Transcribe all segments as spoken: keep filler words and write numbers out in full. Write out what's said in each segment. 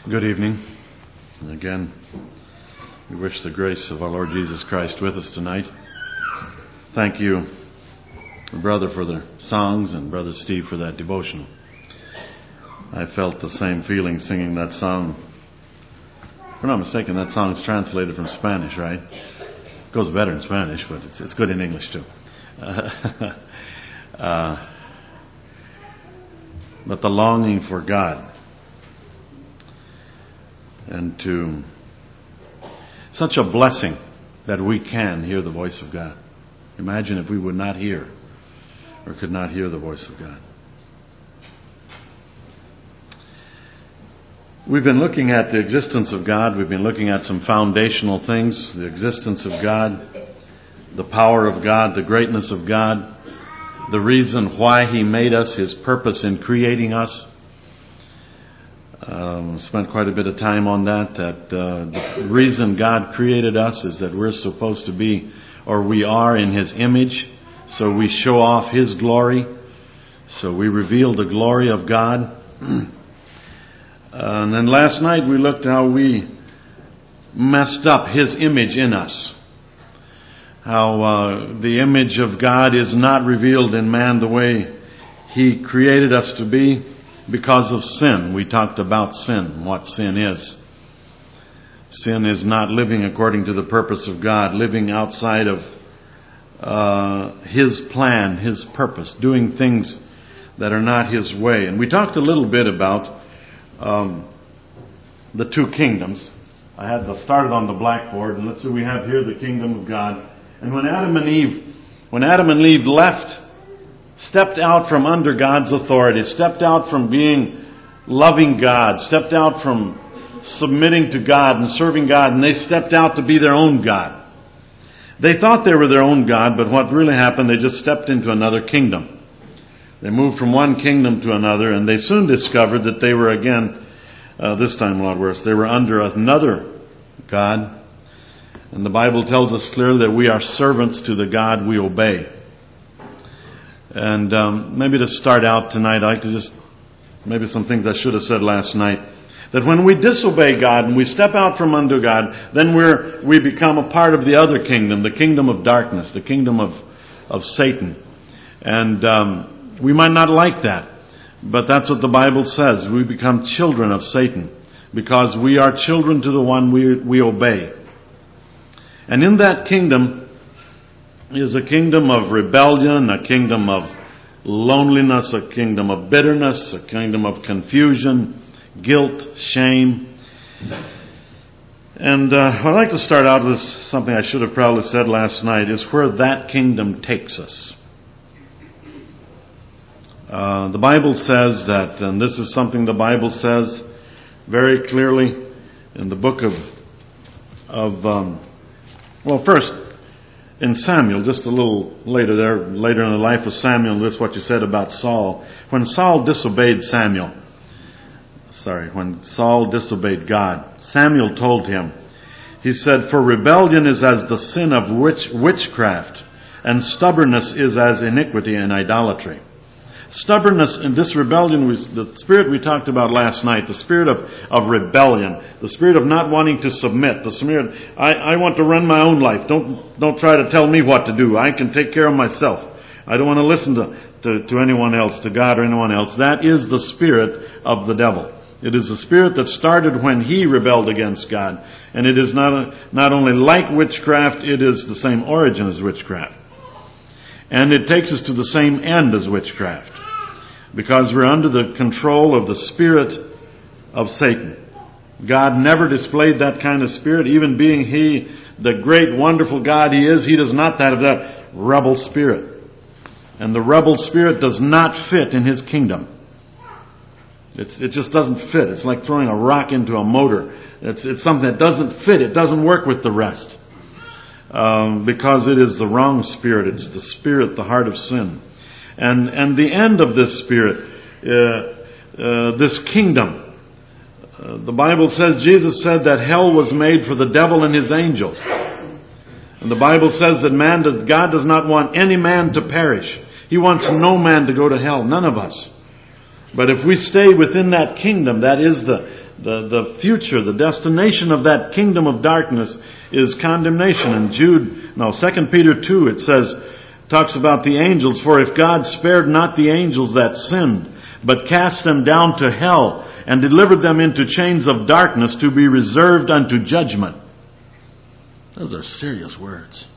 Good evening. And again, we wish the grace of our Lord Jesus Christ with us tonight. Thank you, Brother, for the songs, and Brother Steve for that devotional. I felt the same feeling singing that song. If I'm not mistaken, that song is translated from Spanish, right? It goes better in Spanish, but it's, it's good in English too. Uh, uh, but the longing for God. And to such a blessing that we can hear the voice of God. Imagine if we would not hear or could not hear the voice of God. We've been looking at the existence of God. We've been looking at some foundational things. The existence of God, the power of God, the greatness of God, the reason why He made us, His purpose in creating us. Um, spent quite a bit of time on that, that uh, the reason God created us is that we're supposed to be, or we are in His image, so we show off His glory, so we reveal the glory of God. uh, and then last night we looked how we messed up His image in us. How uh, the image of God is not revealed in man the way He created us to be. Because of sin. We talked about sin, what sin is. Sin is not living according to the purpose of God, living outside of uh, His plan, His purpose, doing things that are not His way. And we talked a little bit about um, the two kingdoms. I had the, started on the blackboard, and let's see, we have here the kingdom of God. And when Adam and Eve, when Adam and Eve left, stepped out from under God's authority, stepped out from being loving God, stepped out from submitting to God and serving God, and they stepped out to be their own God. They thought they were their own God, but what really happened, they just stepped into another kingdom. They moved from one kingdom to another, and they soon discovered that they were again, uh, this time a lot worse, they were under another God. And the Bible tells us clearly that we are servants to the God we obey. And um, maybe to start out tonight, I'd like to just, maybe some things I should have said last night. That when we disobey God and we step out from under God, then we're, we become a part of the other kingdom, the kingdom of darkness, the kingdom of, of Satan. And um, we might not like that, but that's what the Bible says. We become children of Satan because we are children to the one we, we obey. And in that kingdom is a kingdom of rebellion, a kingdom of loneliness, a kingdom of bitterness, a kingdom of confusion, guilt, shame. And uh, I'd like to start out with something I should have probably said last night, is where that kingdom takes us. Uh, the Bible says that, and this is something the Bible says very clearly in the book of, of um, well, first, in Samuel, just a little later there, later in the life of Samuel, this is what you said about Saul. When Saul disobeyed Samuel, sorry, when Saul disobeyed God, Samuel told him, he said, "For rebellion is as the sin of witch, witchcraft, and stubbornness is as iniquity and idolatry." Stubbornness and this rebellion was the spirit we talked about last night, the spirit of, of rebellion, the spirit of not wanting to submit, the spirit, I, I want to run my own life. Don't, don't try to tell me what to do. I can take care of myself. I don't want to listen to, to, to anyone else, to God or anyone else. That is the spirit of the devil. It is the spirit that started when he rebelled against God. And it is not, a, not only like witchcraft, it is the same origin as witchcraft. And it takes us to the same end as witchcraft. Because we're under the control of the spirit of Satan. God never displayed that kind of spirit. Even being He, the great, wonderful God He is, He does not have that rebel spirit. And the rebel spirit does not fit in His kingdom. It's, it just doesn't fit. It's like throwing a rock into a motor. It's, it's something that doesn't fit. It doesn't work with the rest. Um, because it is the wrong spirit. It's the spirit, the heart of sin. And and the end of this spirit, uh, uh, this kingdom, uh, the Bible says, Jesus said that hell was made for the devil and his angels. And the Bible says that man, that God does not want any man to perish. He wants no man to go to hell, none of us. But if we stay within that kingdom, that is the the, the future, the destination of that kingdom of darkness is condemnation. In Jude, no, Second Peter two, it says, talks about the angels. For if God spared not the angels that sinned, but cast them down to hell, and delivered them into chains of darkness to be reserved unto judgment. Those are serious words.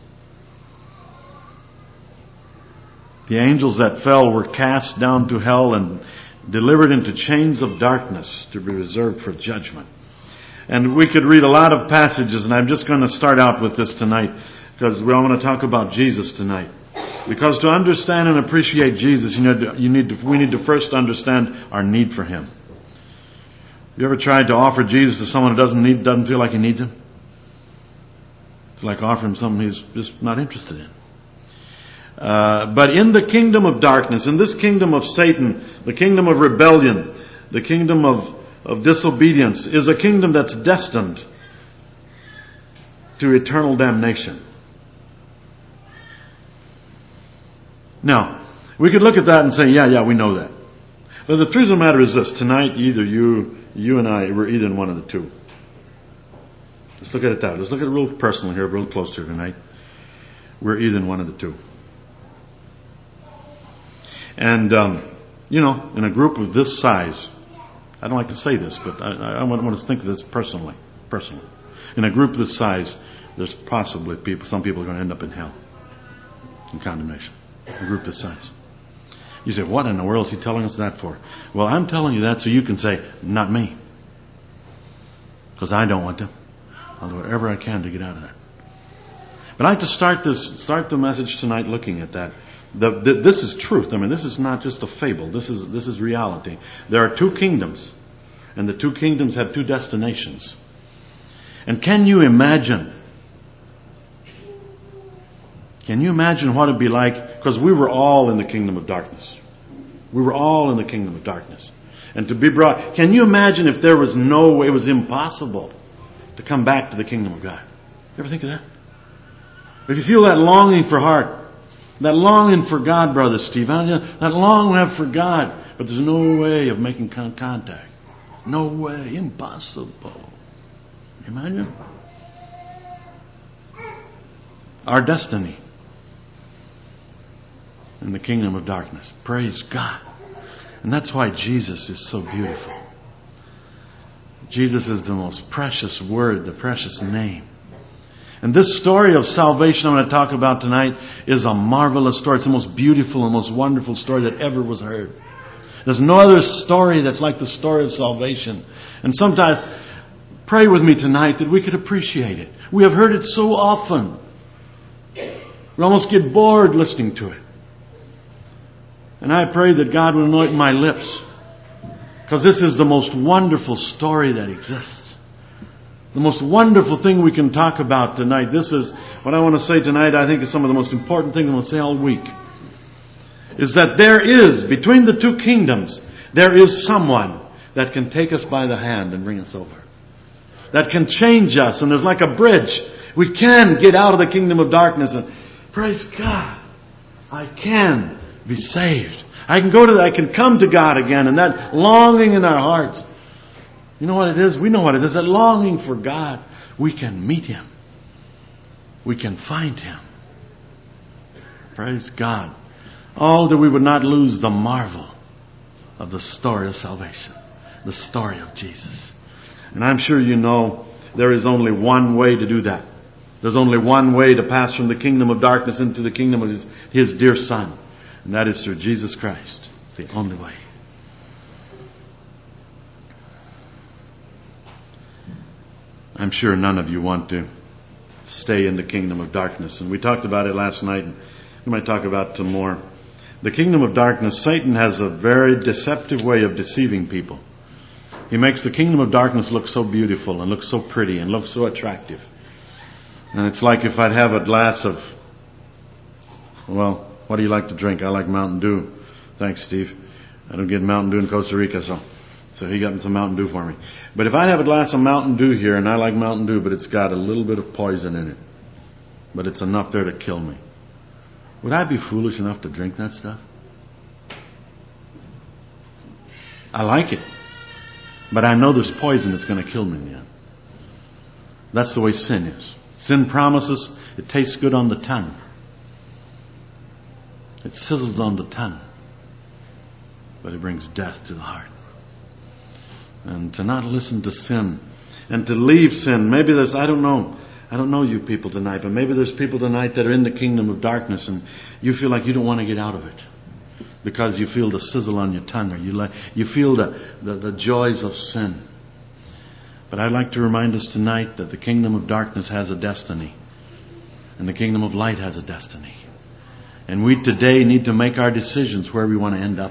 The angels that fell were cast down to hell and delivered into chains of darkness to be reserved for judgment. And we could read a lot of passages, and I'm just going to start out with this tonight, because we all want to talk about Jesus tonight. Because to understand and appreciate Jesus, you need to, you need to, we need to first understand our need for Him. You ever tried to offer Jesus to someone who doesn't need, doesn't feel like he needs Him? It's like offering him something he's just not interested in. Uh, but in the kingdom of darkness, in this kingdom of Satan, the kingdom of rebellion, the kingdom of, of disobedience, is a kingdom that's destined to eternal damnation. Now, we could look at that and say, yeah, yeah, we know that. But the truth of the matter is this. Tonight, either you, you and I, we're either in one of the two. Let's look at it that way. Let's look at it real personal here, real close here tonight. We're either in one of the two. And, um, you know, in a group of this size, I don't like to say this, but I, I want to think of this personally. Personally. In a group this size, there's possibly people, some people are going to end up in hell, in condemnation. A group this size. You say, what in the world is he telling us that for? Well, I'm telling you that so you can say, not me. Because I don't want to. I'll do whatever I can to get out of that. But I like to start this, start the message tonight looking at that. The, the, this is truth. I mean, this is not just a fable. This is this is reality. There are two kingdoms, and the two kingdoms have two destinations. And can you imagine? Can you imagine what it'd be like? Because we were all in the kingdom of darkness. We were all in the kingdom of darkness. And to be brought... Can you imagine if there was no way, it was impossible to come back to the kingdom of God? You ever think of that? If you feel that longing for heart, that longing for God, Brother Steve, that longing we have for God, but there's no way of making contact. No way. Impossible. Imagine? Our destiny in the kingdom of darkness. Praise God. And that's why Jesus is so beautiful. Jesus is the most precious word, the precious name. And this story of salvation I'm going to talk about tonight is a marvelous story. It's the most beautiful and most wonderful story that ever was heard. There's no other story that's like the story of salvation. And sometimes, pray with me tonight that we could appreciate it. We have heard it so often. We almost get bored listening to it. And I pray that God will anoint my lips, because this is the most wonderful story that exists. The most wonderful thing we can talk about tonight. This is what I want to say tonight. I think is some of the most important things I'm going to say all week. Is that there is, between the two kingdoms, there is someone that can take us by the hand and bring us over. That can change us. And there's like a bridge. We can get out of the kingdom of darkness and praise God. I can be saved. I can go to, I can come to God again, and that longing in our hearts. You know what it is? We know what it is. That longing for God. We can meet Him. We can find Him. Praise God. Oh, that we would not lose the marvel of the story of salvation. The story of Jesus. And I'm sure you know there is only one way to do that. There's only one way to pass from the kingdom of darkness into the kingdom of His, His dear Son. And that is through Jesus Christ. It's the only way. I'm sure none of you want to stay in the kingdom of darkness. And we talked about it last night, and we might talk about it some more. The kingdom of darkness, Satan has a very deceptive way of deceiving people. He makes the kingdom of darkness look so beautiful and look so pretty and look so attractive. And it's like if I'd have a glass of, well, what do you like to drink? I like Mountain Dew. Thanks, Steve. I don't get Mountain Dew in Costa Rica, so so he got some Mountain Dew for me. But if I have a glass of Mountain Dew here, and I like Mountain Dew, but it's got a little bit of poison in it, but it's enough there to kill me, would I be foolish enough to drink that stuff? I like it. But I know there's poison that's going to kill me in the end. That's the way sin is. Sin promises, it tastes good on the tongue. It sizzles on the tongue. But it brings death to the heart. And to not listen to sin and to leave sin. Maybe there's, I don't know, I don't know you people tonight, but maybe there's people tonight that are in the kingdom of darkness and you feel like you don't want to get out of it because you feel the sizzle on your tongue, or you like, you feel the, the, the joys of sin. But I'd like to remind us tonight that the kingdom of darkness has a destiny and the kingdom of light has a destiny. And we today need to make our decisions where we want to end up.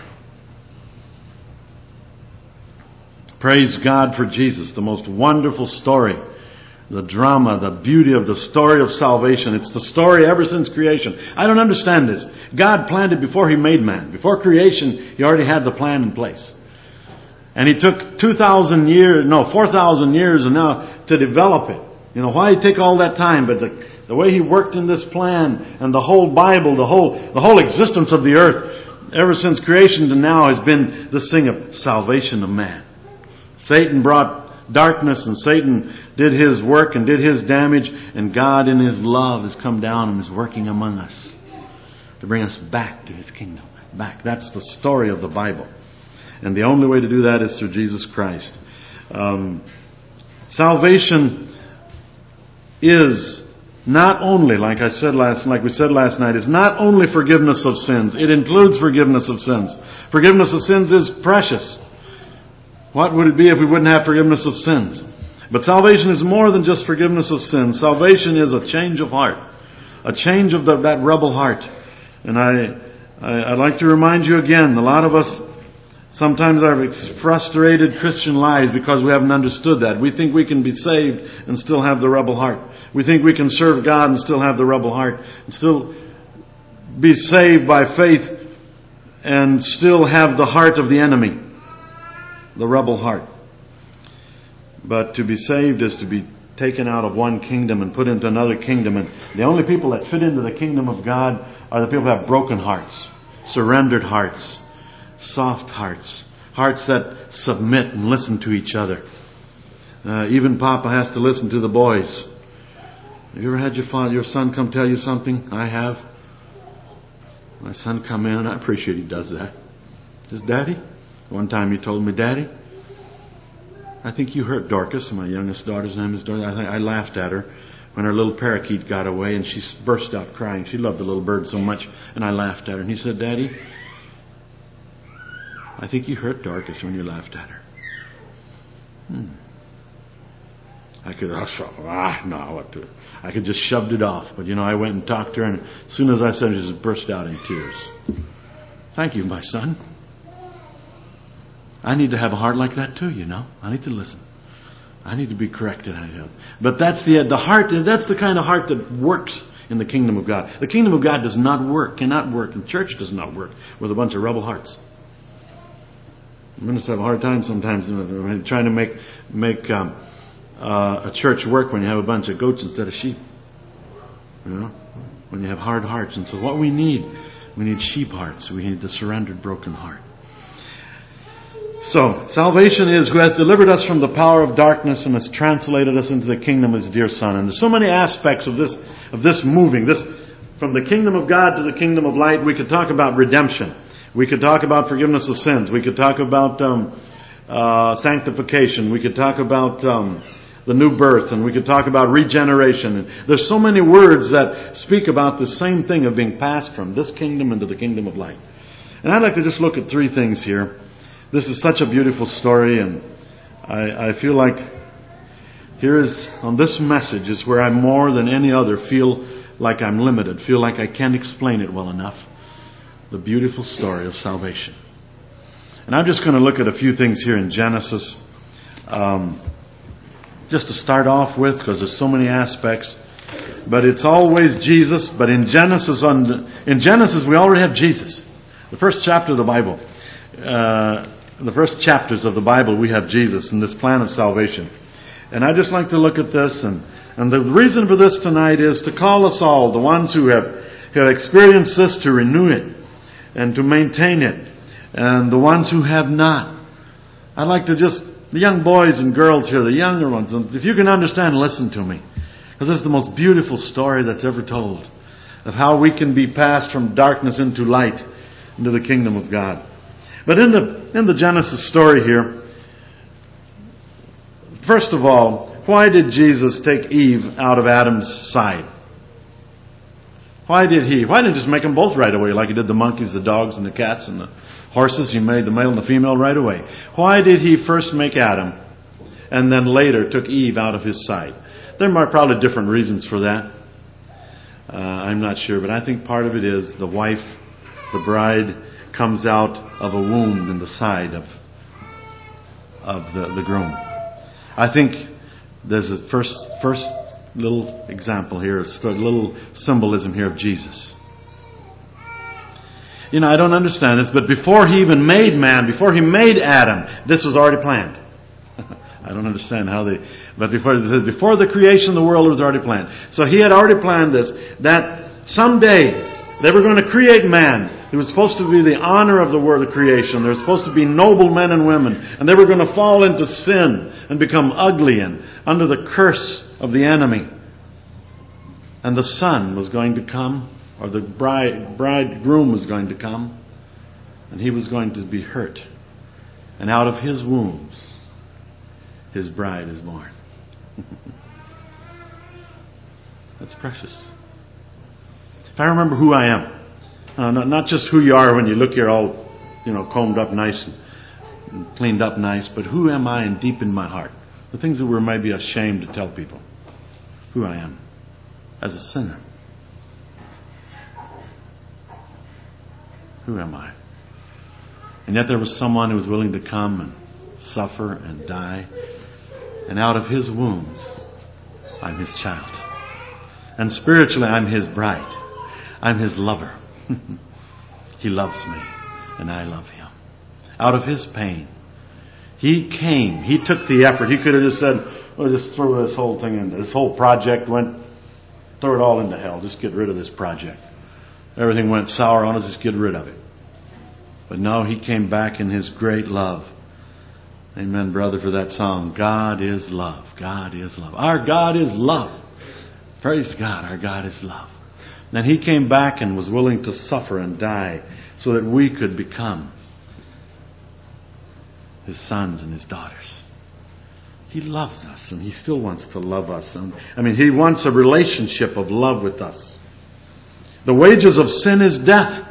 Praise God for Jesus, the most wonderful story, the drama, the beauty of the story of salvation. It's the story ever since creation. I don't understand this. God planned it before He made man. Before creation, He already had the plan in place. And He took two thousand years, no, four thousand years and now to develop it. You know, why He take all that time? But the, the way He worked in this plan and the whole Bible, the whole, the whole existence of the earth, ever since creation to now has been this thing of salvation of man. Satan brought darkness and Satan did his work and did his damage, and God in His love has come down and is working among us to bring us back to His kingdom. Back. That's the story of the Bible. And the only way to do that is through Jesus Christ. Um, salvation is not only, like I said last, like we said last night, is not only forgiveness of sins. It includes forgiveness of sins. Forgiveness of sins is precious. What would it be if we wouldn't have forgiveness of sins? But salvation is more than just forgiveness of sins. Salvation is a change of heart. A change of the, that rebel heart. And I, I, I'd like to remind you again, a lot of us sometimes are frustrated Christian lives because we haven't understood that. We think we can be saved and still have the rebel heart. We think we can serve God and still have the rebel heart. And still be saved by faith and still have the heart of the enemy. The rebel heart. But to be saved is to be taken out of one kingdom and put into another kingdom. And the only people that fit into the kingdom of God are the people that have broken hearts, surrendered hearts, soft hearts, hearts that submit and listen to each other. Uh, even Papa has to listen to the boys. Have you ever had your father, your son come tell you something? I have. My son come in, and I appreciate he does that. Says, Daddy? One time he told me, Daddy, I think you hurt Dorcas. My youngest daughter's name is Dorcas. I, think I laughed at her when her little parakeet got away and she burst out crying. She loved the little bird so much, and I laughed at her. And he said, Daddy, I think you hurt Dorcas when you laughed at her. Hmm. I could, ah, no, what to, I could just shoved it off. But, you know, I went and talked to her, and as soon as I said it, she just burst out in tears. Thank you, my son. I need to have a heart like that too, you know. I need to listen. I need to be corrected. But that's the the heart. That's the kind of heart that works in the kingdom of God. The kingdom of God does not work, cannot work, and church does not work with a bunch of rebel hearts. Ministers have a hard time sometimes trying to make make um, uh, a church work when you have a bunch of goats instead of sheep. You know, when you have hard hearts. And so what we need, we need sheep hearts. We need the surrendered, broken heart. So, salvation is who has delivered us from the power of darkness and has translated us into the kingdom of His dear Son. And there's so many aspects of this of this moving, this from the kingdom of God to the kingdom of light. We could talk about redemption. We could talk about forgiveness of sins. We could talk about um, uh, sanctification. We could talk about um, the new birth, and we could talk about regeneration. And there's so many words that speak about the same thing of being passed from this kingdom into the kingdom of light. And I'd like to just look at three things here. This is such a beautiful story, and I, I feel like here is, on this message, is where I more than any other feel like I'm limited, feel like I can't explain it well enough. The beautiful story of salvation. And I'm just going to look at a few things here in Genesis, um, just to start off with, because there's so many aspects. But it's always Jesus. But in Genesis, in Genesis, we already have Jesus. The first chapter of the Bible. Uh, the first chapters of the Bible, we have Jesus and this plan of salvation. And I'd just like to look at this. And, and the reason for this tonight is to call us all, the ones who have, who have experienced this, to renew it and to maintain it. And the ones who have not, I'd like to just, the young boys and girls here, the younger ones, if you can understand, listen to me. Because this is the most beautiful story that's ever told of how we can be passed from darkness into light, into the kingdom of God. But in the in the Genesis story here, first of all, why did Jesus take Eve out of Adam's side? Why did he? Why didn't he just make them both right away, like he did the monkeys, the dogs, and the cats, and the horses? He made the male and the female right away. Why did he first make Adam, and then later took Eve out of his side? There are probably different reasons for that. Uh, I'm not sure, but I think part of it is the wife, the bride, comes out of a wound in the side of of the, the groom. I think there's a first first little example here, a little symbolism here of Jesus. You know, I don't understand this, but before he even made man, before he made Adam, this was already planned. I don't understand how they, but before it says before the creation of the world, it was already planned. So he had already planned this, that someday they were going to create man. He was supposed to be the honor of the world of creation. They were supposed to be noble men and women, and they were going to fall into sin and become ugly and under the curse of the enemy. And the son was going to come, or the bride bridegroom was going to come, and he was going to be hurt. And out of his wombs, his bride is born. That's precious. If I remember who I am, uh, not, not just who you are when you look here all, you know, combed up nice and, and cleaned up nice, but who am I in deep in my heart? The things that we're maybe ashamed to tell people. Who I am as a sinner. Who am I? And yet there was someone who was willing to come and suffer and die. And out of his wounds, I'm his child. And spiritually, I'm his bride. I'm his lover. He loves me, and I love him. Out of his pain, he came. He took the effort. He could have just said, well, just throw this whole thing in. This whole project went, throw it all into hell. Just get rid of this project. Everything went sour on us. Just get rid of it. But no, he came back in his great love. Amen, brother, for that song. God is love. God is love. Our God is love. Praise God. Our God is love. And he came back and was willing to suffer and die so that we could become his sons and his daughters. He loves us, and he still wants to love us. And I mean, he wants a relationship of love with us. The wages of sin is death.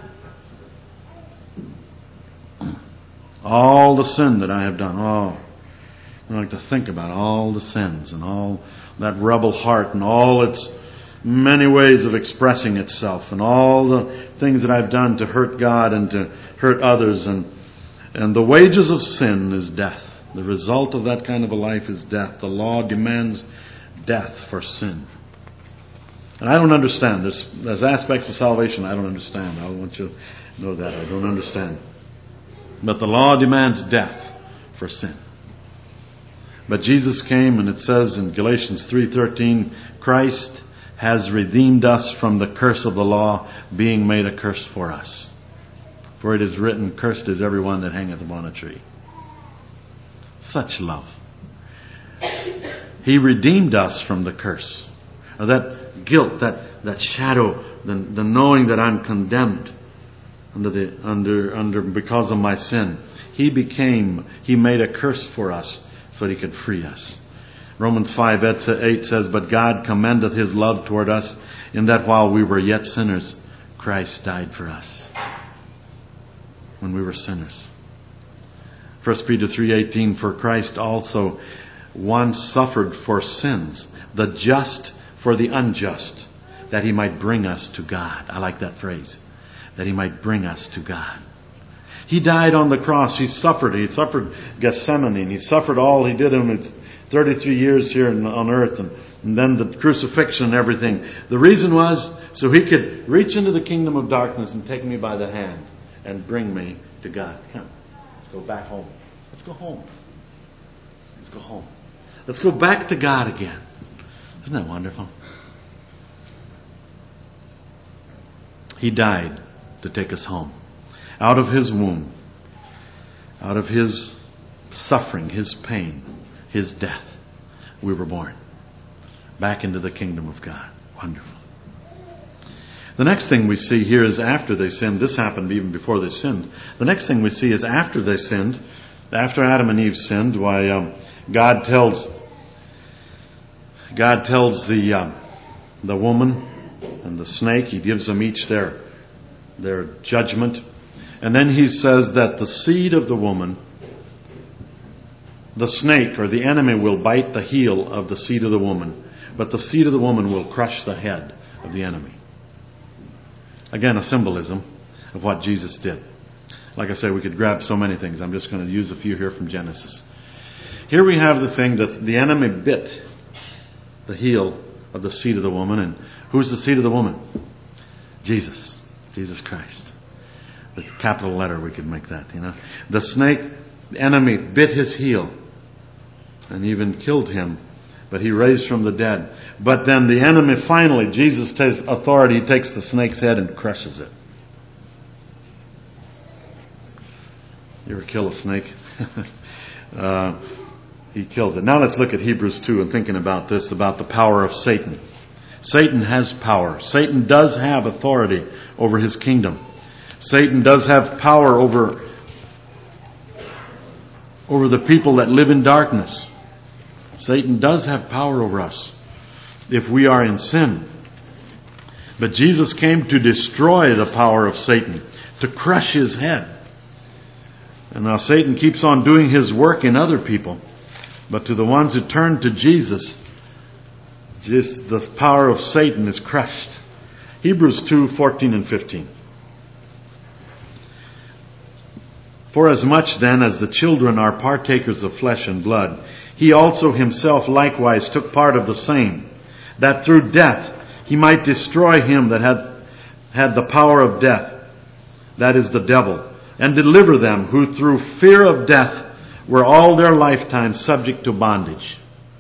All the sin that I have done. Oh, I like to think about all the sins and all that rebel heart and all its many ways of expressing itself and all the things that I've done to hurt God and to hurt others. And, and the wages of sin is death. The result of that kind of a life is death. The law demands death for sin. And I don't understand. There's, there's aspects of salvation I don't understand. I want you to know that. I don't understand. But the law demands death for sin. But Jesus came, and it says in Galatians three thirteen, Christ has redeemed us from the curse of the law, being made a curse for us. For it is written, cursed is everyone that hangeth upon a tree. Such love. He redeemed us from the curse. Or that guilt, that, that shadow, the, the knowing that I'm condemned under the under under because of my sin. He became, He made a curse for us so that He could free us. Romans five eight says, but God commendeth His love toward us in that while we were yet sinners, Christ died for us. When we were sinners. First Peter three eighteen, for Christ also once suffered for sins, the just for the unjust, that He might bring us to God. I like that phrase. That He might bring us to God. He died on the cross. He suffered. He suffered Gethsemane. He suffered all He did in His thirty-three years here on earth. And, and then the crucifixion and everything. The reason was so He could reach into the kingdom of darkness and take me by the hand and bring me to God. Come, let's go back home. Let's go home. Let's go home. Let's go back to God again. Isn't that wonderful? He died to take us home. Out of His womb. Out of His suffering, His pain, His death, we were born back into the kingdom of God. Wonderful. The next thing we see here is after they sinned. This happened even before they sinned. The next thing we see is after they sinned, after Adam and Eve sinned, why um, God tells God tells the uh, the woman and the snake. He gives them each their their judgment, and then He says that the seed of the woman, the snake or the enemy, will bite the heel of the seed of the woman, but the seed of the woman will crush the head of the enemy. Again, a symbolism of what Jesus did. Like I say, we could grab so many things. I'm just going to use a few here from Genesis. Here we have the thing that the enemy bit the heel of the seed of the woman. And who's the seed of the woman? Jesus. Jesus Christ. With a capital letter we could make that, you know. The snake, the enemy, bit his heel and even killed him. But He raised from the dead. But then the enemy finally, Jesus takes authority, He takes the snake's head and crushes it. You ever kill a snake? uh, he kills it. Now let's look at Hebrews two and thinking about this, about the power of Satan. Satan has power. Satan does have authority over his kingdom. Satan does have power over, over the people that live in darkness. Satan does have power over us if we are in sin. But Jesus came to destroy the power of Satan, to crush his head. And now Satan keeps on doing his work in other people. But to the ones who turn to Jesus, just the power of Satan is crushed. Hebrews two, fourteen and fifteen. For as much then as the children are partakers of flesh and blood, He also Himself likewise took part of the same, that through death He might destroy him that had had the power of death, that is the devil, and deliver them who through fear of death were all their lifetime subject to bondage.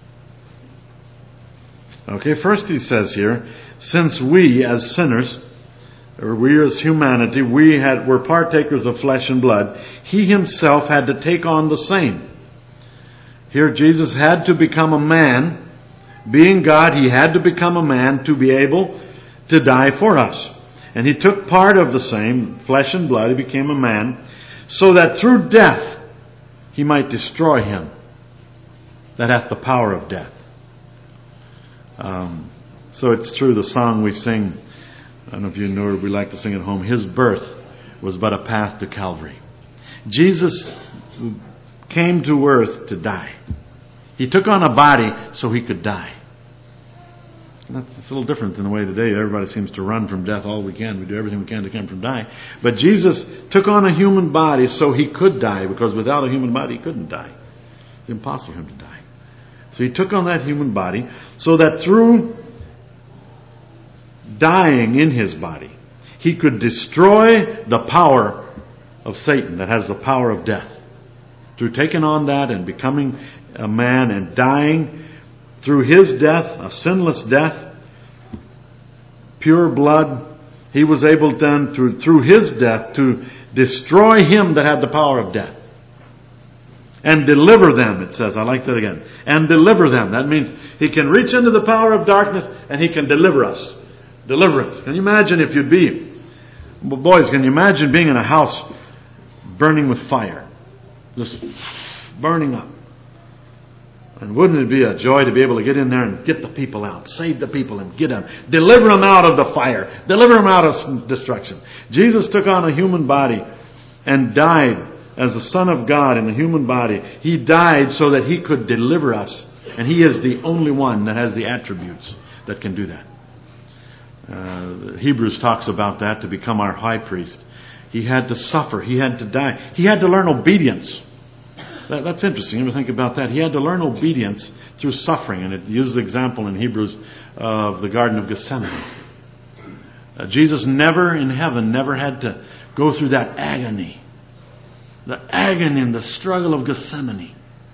Okay, first he says here, since we as sinners, or we as humanity, we had were partakers of flesh and blood, He Himself had to take on the same. Here Jesus had to become a man. Being God, He had to become a man to be able to die for us. And He took part of the same, flesh and blood. He became a man, so that through death He might destroy him that hath the power of death. Um, so it's true, the song we sing, I don't know if you know it, we like to sing at home, His birth was but a path to Calvary. Jesus came to earth to die. He took on a body so He could die. It's a little different than the way today everybody seems to run from death all we can. We do everything we can to keep from dying. But Jesus took on a human body so He could die, because without a human body He couldn't die. It's impossible for Him to die. So He took on that human body so that through dying in His body, He could destroy the power of Satan that has the power of death. Through taking on that and becoming a man and dying through His death, a sinless death, pure blood, He was able then to, through His death, to destroy him that had the power of death. And deliver them, it says. I like that again. And deliver them. That means He can reach into the power of darkness and He can deliver us. Deliverance. Can you imagine if you'd be, boys, can you imagine being in a house burning with fire? Just burning up. And wouldn't it be a joy to be able to get in there and get the people out, save the people and get them, deliver them out of the fire, deliver them out of destruction. Jesus took on a human body and died as the Son of God in a human body. He died so that He could deliver us. And He is the only one that has the attributes that can do that. Uh, Hebrews talks about that, to become our high priest. He had to suffer. He had to die. He had to learn obedience. That, that's interesting. You ever think about that? He had to learn obedience through suffering. And it uses the example in Hebrews of the Garden of Gethsemane. Uh, Jesus never in heaven never had to go through that agony. The agony and the struggle of Gethsemane.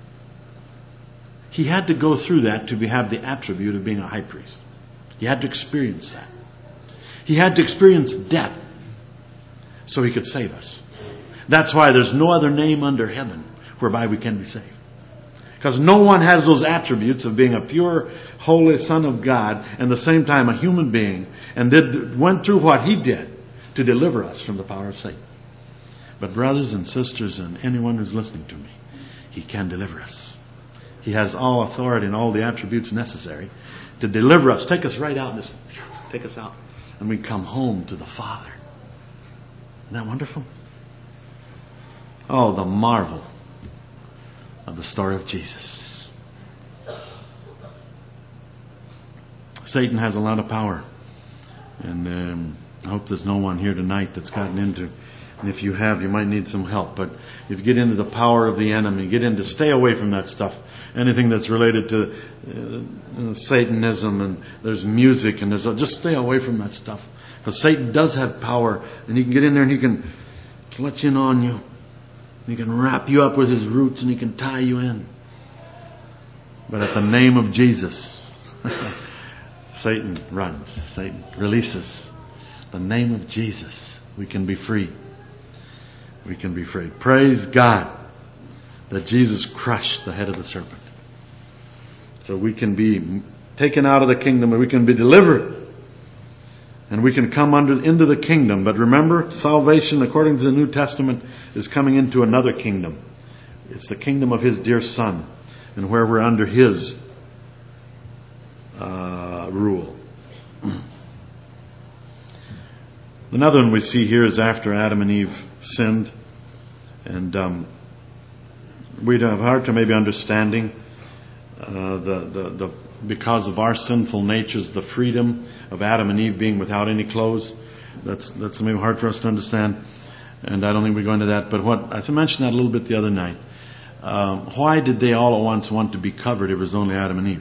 He had to go through that to be, have the attribute of being a high priest. He had to experience that. He had to experience death so He could save us. That's why there's no other name under heaven whereby we can be saved. Because no one has those attributes of being a pure, holy Son of God and at the same time a human being and did, went through what He did to deliver us from the power of Satan. But brothers and sisters and anyone who's listening to me, He can deliver us. He has all authority and all the attributes necessary to deliver us. Take us right out and just take us out. And we come home to the Father. Isn't that wonderful? Oh, the marvel of the story of Jesus. Satan has a lot of power. And um, I hope there's no one here tonight that's gotten into, and if you have, you might need some help. But if you get into the power of the enemy, get into, stay away from that stuff. Anything that's related to uh, Satanism, and there's music, and there's a, just stay away from that stuff. Because Satan does have power, and he can get in there and he can clutch in on you. He can wrap you up with his roots, and he can tie you in. But at the name of Jesus, Satan runs. Satan releases. The name of Jesus, we can be free. We can be free. Praise God that Jesus crushed the head of the serpent. So we can be taken out of the kingdom and we can be delivered. And we can come under into the kingdom. But remember, salvation, according to the New Testament, is coming into another kingdom. It's the kingdom of His dear Son. And where we're under His uh, rule. Another one we see here is after Adam and Eve sinned. And um, we'd have a hard time maybe understanding uh, the, the, the because of our sinful natures, the freedom of Adam and Eve being without any clothes. That's that's maybe hard for us to understand. And I don't think we go into that. But what I mentioned that a little bit the other night. Um, why did they all at once want to be covered if it was only Adam and Eve?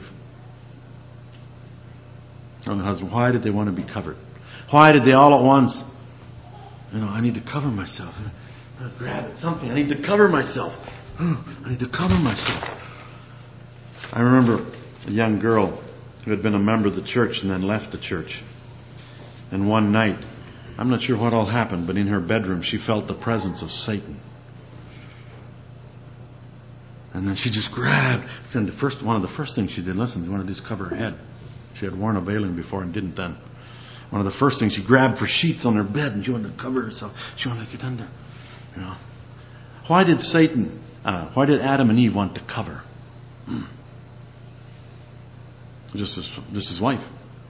And the husband, why did they want to be covered? Why did they all at once, you know, I need to cover myself. I grab it, something. I need to cover myself. I need to cover myself. I remember a young girl who had been a member of the church and then left the church. And one night, I'm not sure what all happened, but in her bedroom she felt the presence of Satan. And then she just grabbed. And the first, one of the first things she did, listen, she wanted to just cover her head. She had worn a veiling before and didn't then. One of the first things, she grabbed for sheets on her bed and she wanted to cover herself. She wanted to get under. You know, why did Satan, uh, why did Adam and Eve want to cover? Hmm. Just his, just his wife.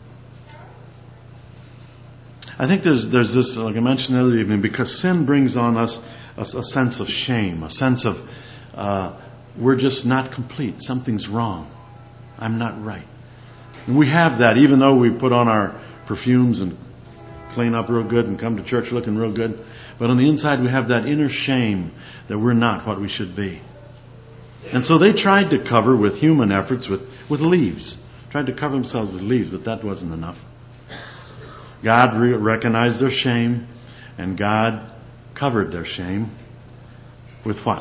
I think there's there's this, like I mentioned the other evening, because sin brings on us a, a sense of shame, a sense of uh, we're just not complete. Something's wrong. I'm not right. And we have that, even though we put on our perfumes and clean up real good and come to church looking real good. But on the inside we have that inner shame that we're not what we should be. And so they tried to cover with human efforts with, with leaves. Tried to cover themselves with leaves, but that wasn't enough. God re- recognized their shame, and God covered their shame with what?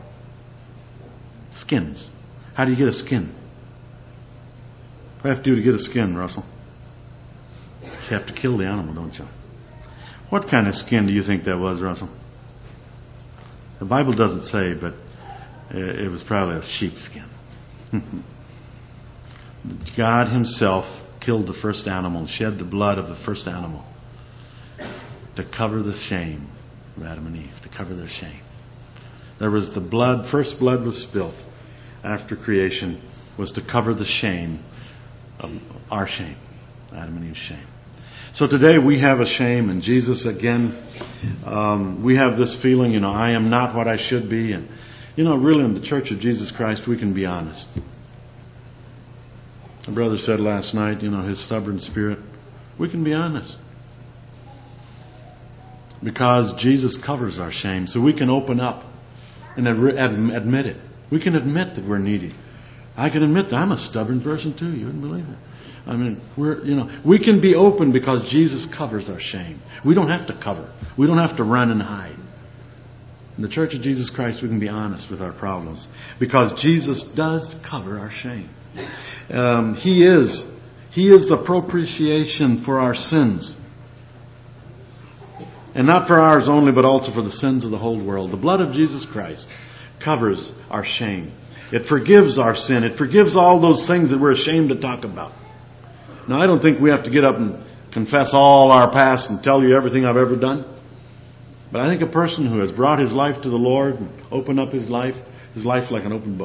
Skins. How do you get a skin? What do you have to do to get a skin, Russell? You have to kill the animal, don't you? What kind of skin do you think that was, Russell? The Bible doesn't say, but it was probably a sheepskin. God Himself killed the first animal, shed the blood of the first animal to cover the shame of Adam and Eve, to cover their shame. There was the blood, first blood was spilt after creation, was to cover the shame of our shame, Adam and Eve's shame. So today we have a shame, and Jesus again, um, we have this feeling, you know, I am not what I should be. And, you know, really in the Church of Jesus Christ, we can be honest. A brother said last night, you know, his stubborn spirit, we can be honest. Because Jesus covers our shame, so we can open up and admit it. We can admit that we're needy. I can admit that I'm a stubborn person too. You wouldn't believe it. I mean, we're, you know, we can be open because Jesus covers our shame. We don't have to cover. We don't have to run and hide. In the Church of Jesus Christ, we can be honest with our problems because Jesus does cover our shame. Um, he is. He is the propitiation for our sins. And not for ours only, but also for the sins of the whole world. The blood of Jesus Christ covers our shame. It forgives our sin. It forgives all those things that we're ashamed to talk about. Now, I don't think we have to get up and confess all our past and tell you everything I've ever done. But I think a person who has brought his life to the Lord and opened up his life, his life like an open book.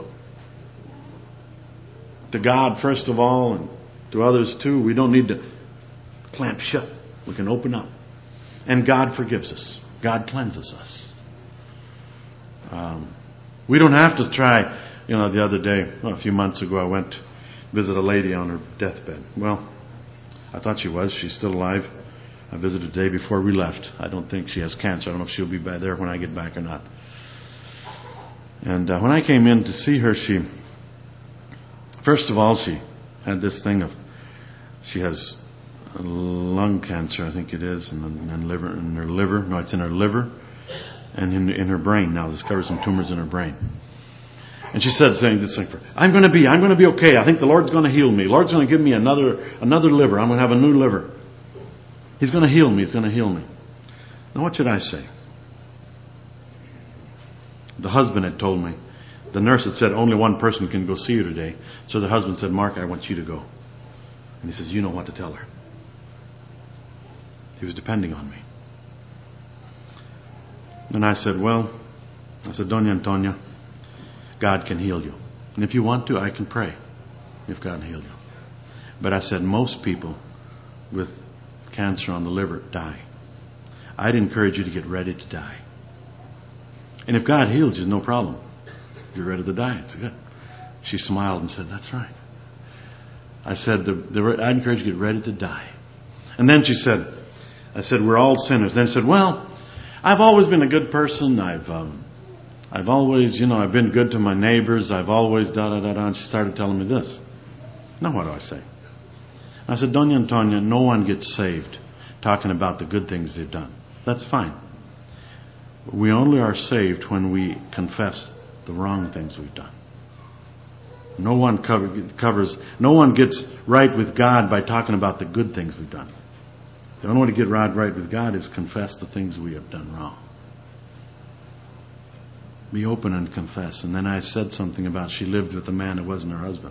To God, first of all, and to others too. We don't need to clamp shut. We can open up. And God forgives us. God cleanses us. Um, we don't have to try. You know, the other day, well, a few months ago, I went to visit a lady on her deathbed. Well, I thought she was. She's still alive. I visited the day before we left. I don't think she has cancer. I don't know if she'll be back there when I get back or not. And uh, when I came in to see her, she, first of all, she had this thing of, she has lung cancer, I think it is, and, and liver, in her liver. No, it's in her liver and in, in her brain now. This covers some tumors in her brain. And she said, saying this thing for, I'm going to be, I'm going to be okay. I think the Lord's going to heal me. The Lord's going to give me another, another liver. I'm going to have a new liver. He's going to heal me. He's going to heal me. Now, what should I say? The husband had told me, the nurse had said only one person can go see her today. So the husband said, Mark, I want you to go. And he says, you know what to tell her. He was depending on me. And I said, well, I said, Doña Antonia, God can heal you. And if you want to, I can pray if God can heal you. But I said, most people with cancer on the liver die. I'd encourage you to get ready to die. And if God heals you, no problem. You're ready to die. It's good. She smiled and said, that's right. I said, the, the, I'd encourage you to get ready to die. And then she said, I said, we're all sinners. Then she said, well, I've always been a good person. I've um, I've always, you know, I've been good to my neighbors. I've always da da da da. And she started telling me this. Now what do I say? I said, Doña Antonia, no one gets saved talking about the good things they've done. That's fine. We only are saved when we confess the wrong things we've done. No one cover, covers, no one gets right with God by talking about the good things we've done. The only way to get right, right with God is confess the things we have done wrong. Be open and confess. And then I said something about she lived with a man who wasn't her husband.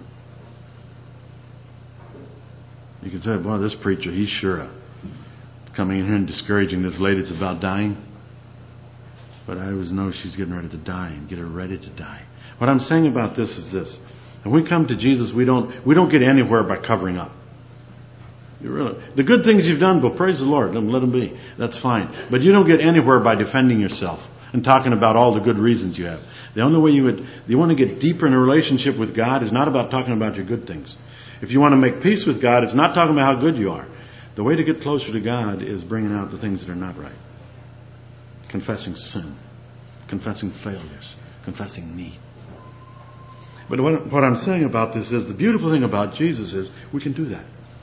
You could say, boy, this preacher, he's sure uh, coming in here and discouraging this lady that's about dying. But I always know she's getting ready to die and get her ready to die. What I'm saying about this is this. When we come to Jesus, we don't we don't get anywhere by covering up. You really, the good things you've done, well, praise the Lord. Let them be. That's fine. But you don't get anywhere by defending yourself and talking about all the good reasons you have. The only way you would, you want to get deeper in a relationship with God is not about talking about your good things. If you want to make peace with God, it's not talking about how good you are. The way to get closer to God is bringing out the things that are not right. Confessing sin. Confessing failures. Confessing need. But what, what I'm saying about this is, the beautiful thing about Jesus is we can do that.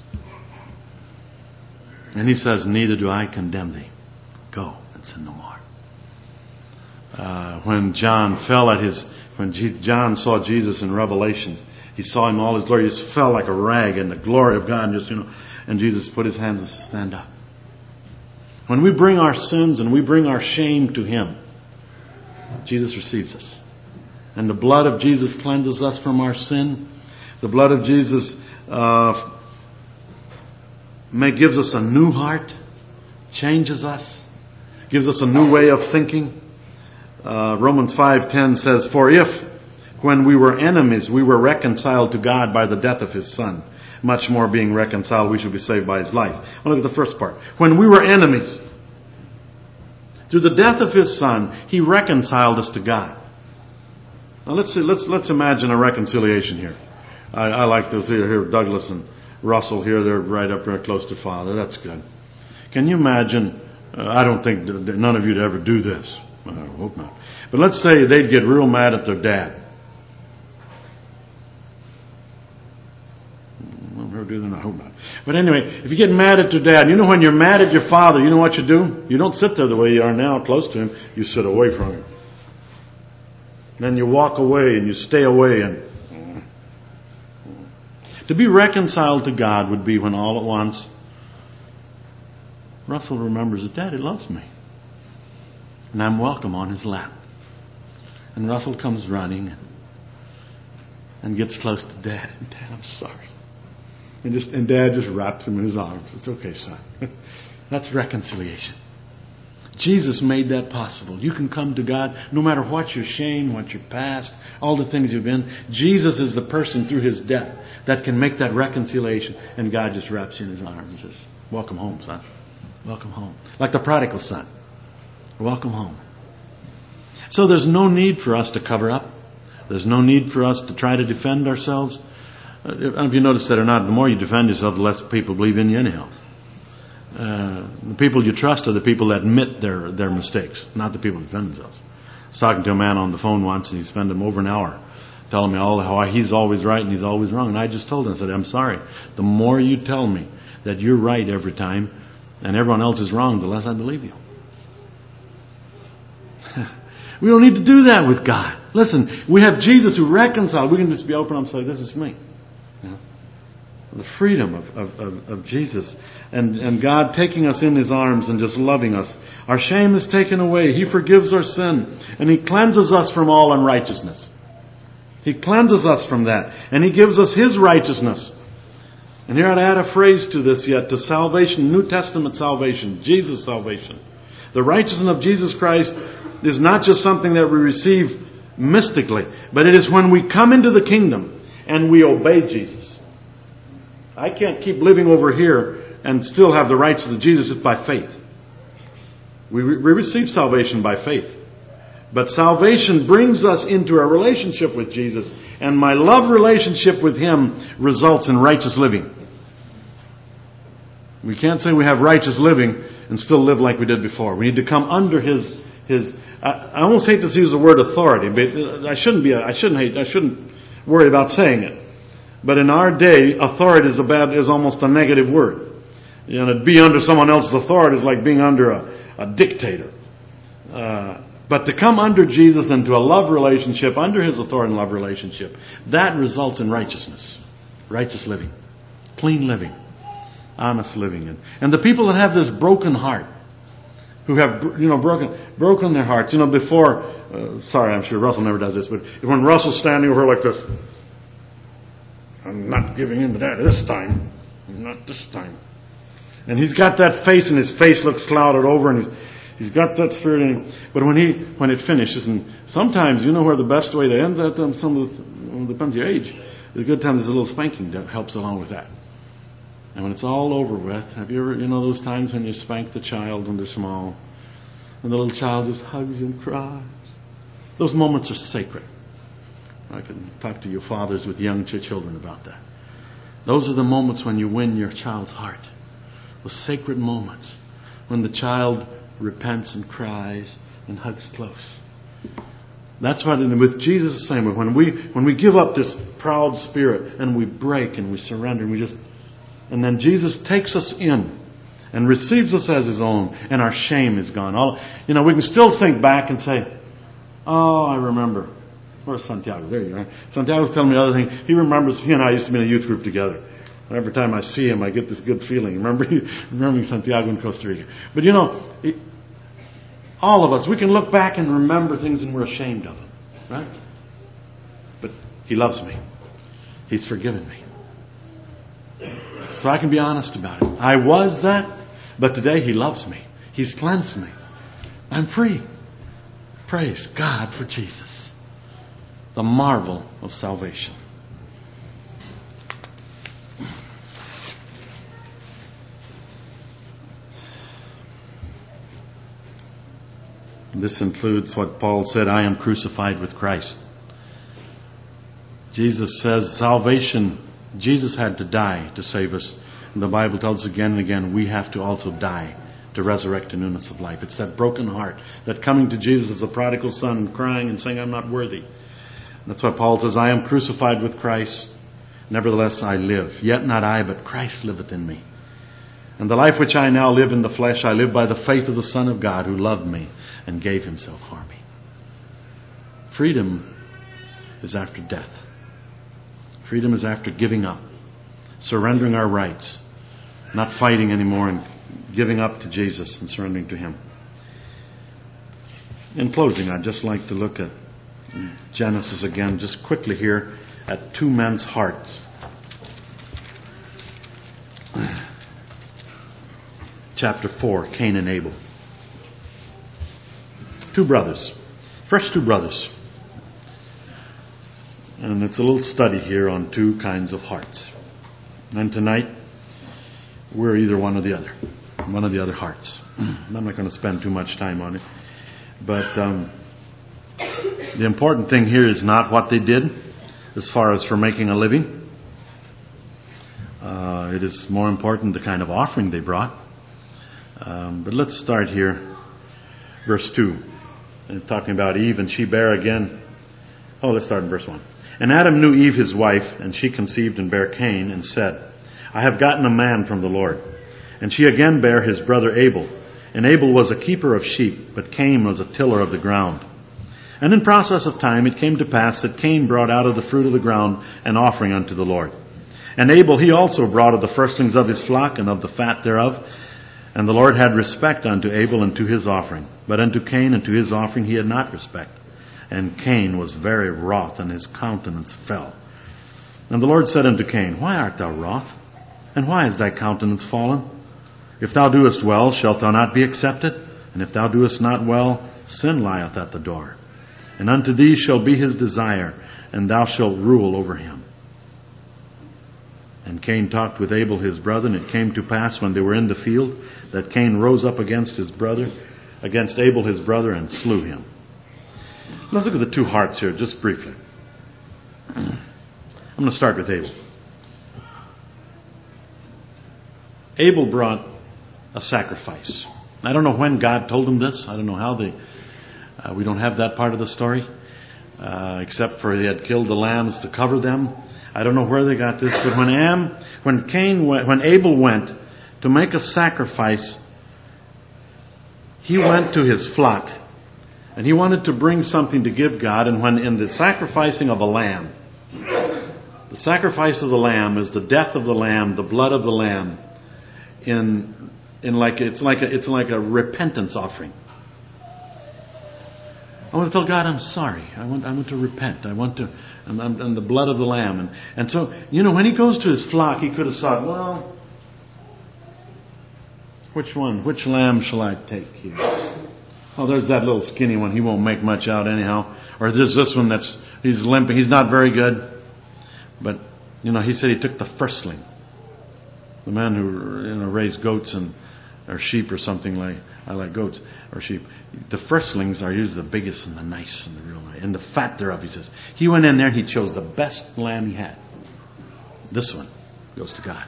And he says, neither do I condemn thee. Go and sin no more. Uh, when John fell at his, when G- John saw Jesus in Revelations, he saw him all his glory. He just fell like a rag in the glory of God. And just, you know, and Jesus put his hands and said, stand up. When we bring our sins and we bring our shame to him, Jesus receives us. And the blood of Jesus cleanses us from our sin. The blood of Jesus uh, may gives us a new heart, changes us, gives us a new way of thinking. Uh, Romans five ten says, for if, when we were enemies, we were reconciled to God by the death of His Son, much more being reconciled, we shall be saved by His life. Well, look at the first part. When we were enemies, through the death of His Son, He reconciled us to God. Now let's see, let's let's imagine a reconciliation here. I, I like to see here Douglas and Russell here. They're right up there close to Father. That's good. Can you imagine? Uh, I don't think that none of you'd ever do this. I hope not. But let's say they'd get real mad at their dad. I hope not. But anyway, if you get mad at your dad, you know when you're mad at your father, you know what you do? You don't sit there the way you are now, close to him. You sit away from him. Then you walk away and you stay away. And to be reconciled to God would be when all at once Russell remembers that Daddy loves me. And I'm welcome on his lap. And Russell comes running and gets close to Dad. Dad, I'm sorry. And just and Dad just wraps him in his arms. It's okay, son. That's reconciliation. Jesus made that possible. You can come to God no matter what your shame, what your past, all the things you've been. Jesus is the person through His death that can make that reconciliation. And God just wraps you in His arms and says, welcome home, son. Welcome home. Like the prodigal son. Welcome home. So there's no need for us to cover up. There's no need for us to try to defend ourselves. I don't know if you notice that or not, the more you defend yourself, the less people believe in you anyhow. Uh, the people you trust are the people that admit their their mistakes, not the people who defend themselves. I was talking to a man on the phone once, and he spent him over an hour telling me all how he's always right and he's always wrong. And I just told him, I said, I'm sorry. The more you tell me that you're right every time and everyone else is wrong, the less I believe you. We don't need to do that with God. Listen, we have Jesus who reconciled. We can just be open and say, this is me. You know? The freedom of, of, of, of Jesus and, and God taking us in His arms and just loving us. Our shame is taken away. He forgives our sin and He cleanses us from all unrighteousness. He cleanses us from that and He gives us His righteousness. And here I'd add a phrase to this yet, to salvation, New Testament salvation, Jesus' salvation. The righteousness of Jesus Christ is not just something that we receive mystically, but it is when we come into the kingdom and we obey Jesus. I can't keep living over here and still have the righteousness of Jesus. It's by faith. We, re- we receive salvation by faith. But salvation brings us into a relationship with Jesus, and my love relationship with Him results in righteous living. We can't say we have righteous living and still live like we did before. We need to come under His His. I, I almost hate to use the word authority, but I shouldn't be. I shouldn't hate. I shouldn't worry about saying it. But in our day, authority is a bad is almost a negative word. You know, to be under someone else's authority is like being under a, a dictator. Uh, but to come under Jesus and to a love relationship, under His authority and love relationship, that results in righteousness, righteous living, clean living, honest living, and and the people that have this broken heart. Who have, you know, broken broken their hearts. You know, before, uh, sorry, I'm sure Russell never does this, but when Russell's standing over like this, I'm not giving in to that this time. Not this time. And he's got that face, and his face looks clouded over, and he's he's got that spirit in him. But when he when it finishes, and sometimes, you know where the best way to end that, um, some of the, well, depends on your age. The good times, there's a little spanking that helps along with that. And when it's all over with, have you ever, you know those times when you spank the child when they're small, and the little child just hugs you and cries? Those moments are sacred. I can talk to you fathers with young children about that. Those are the moments when you win your child's heart. Those sacred moments when the child repents and cries and hugs close. That's what, and with Jesus the same way. When we when we give up this proud spirit and we break and we surrender and we just, and then Jesus takes us in and receives us as His own, and our shame is gone. All, you know, we can still think back and say, "Oh, I remember." Where's Santiago? There you are. Santiago's telling me other things. He remembers, he and I used to be in a youth group together. And every time I see him, I get this good feeling. Remember, remembering Santiago in Costa Rica. But you know, it, all of us, we can look back and remember things and we're ashamed of them. Right? But He loves me. He's forgiven me. So I can be honest about it. I was that, but today He loves me. He's cleansed me. I'm free. Praise God for Jesus. The marvel of salvation. This includes what Paul said, I am crucified with Christ. Jesus says salvation, Jesus had to die to save us. And the Bible tells us again and again, we have to also die to resurrect to newness of life. It's that broken heart, that coming to Jesus as a prodigal son and crying and saying, I'm not worthy. That's why Paul says, I am crucified with Christ. Nevertheless I live. Yet not I, but Christ liveth in me. And the life which I now live in the flesh, I live by the faith of the Son of God who loved me and gave Himself for me. Freedom is after death. Freedom is after giving up, surrendering our rights, not fighting anymore, and giving up to Jesus and surrendering to Him. In closing, I'd just like to look at Genesis again, just quickly here at two men's hearts. Chapter four, Cain and Abel. Two brothers. First two brothers. And it's a little study here on two kinds of hearts. And tonight, we're either one or the other. One of the other hearts. I'm not going to spend too much time on it. But um, the important thing here is not what they did as far as for making a living. Uh, it is more important the kind of offering they brought. Um, but let's start here. Verse two. It's talking about Eve, and she bare again. Oh, let's start in verse one. And Adam knew Eve his wife, and she conceived and bare Cain, and said, I have gotten a man from the Lord. And she again bare his brother Abel. And Abel was a keeper of sheep, but Cain was a tiller of the ground. And in process of time it came to pass that Cain brought out of the fruit of the ground an offering unto the Lord. And Abel he also brought of the firstlings of his flock and of the fat thereof. And the Lord had respect unto Abel and to his offering. But unto Cain and to his offering he had not respect. And Cain was very wroth, and his countenance fell. And the Lord said unto Cain, Why art thou wroth? And why is thy countenance fallen? If thou doest well, shalt thou not be accepted? And if thou doest not well, sin lieth at the door. And unto thee shall be his desire, and thou shalt rule over him. And Cain talked with Abel his brother, and it came to pass when they were in the field, that Cain rose up against his brother, against Abel his brother, and slew him. Let's look at the two hearts here, just briefly. I'm going to start with Abel. Abel brought a sacrifice. I don't know when God told him this. I don't know how they... Uh, we don't have that part of the story, uh, except for he had killed the lambs to cover them. I don't know where they got this, but when Am, when Cain, went, when Abel went to make a sacrifice, he went to his flock, and he wanted to bring something to give God. And when in the sacrificing of a lamb, the sacrifice of the lamb is the death of the lamb, the blood of the lamb, in in like it's like a, it's like a repentance offering. I want to tell God I'm sorry. I want I want to repent. I want to, and, and the blood of the lamb. And, and so, you know, when he goes to his flock, he could have thought, well, which one? Which lamb shall I take here? Oh, there's that little skinny one. He won't make much out anyhow. Or there's this one that's, he's limping. He's not very good. But, you know, he said he took the firstling. The man who, you know, raised goats and or sheep or something like, I like goats or sheep. The firstlings are usually the biggest and the nice and the real nice. And the fat thereof, he says. He went in there and he chose the best lamb he had. This one goes to God.